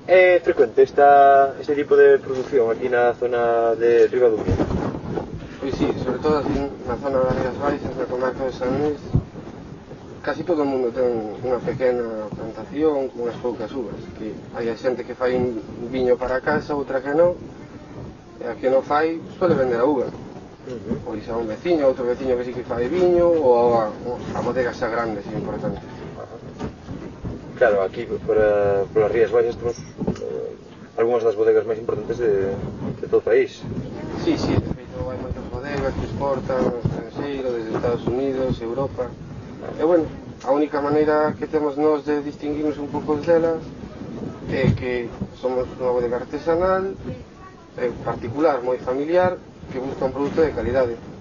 É frecuente este tipo de produción aquí na zona de Ribadumia? Pois sí, sobre todo así na zona das Rías Baixas, na comarca de San Luís, casi todo o mundo ten unha pequena plantación con unhas poucas uvas, que hai a xente que fai un viño para casa, outra que non, e a que non fai suele vender a uva. Pois a un veciño, outro veciño que sí que fai viño, ou a bodega xa grande, é importante. Claro, aquí polas Rías Baixas temos algunhas das bodegas máis importantes de todo o país. Sí, de feito hai moitas bodegas que exportan ao estranxeiro, desde Estados Unidos, Europa. E bueno, a única maneira que temos nós de distinguirnos un pouco delas é que somos unha bodega artesanal, particular, moi familiar, que busca un produto de calidade.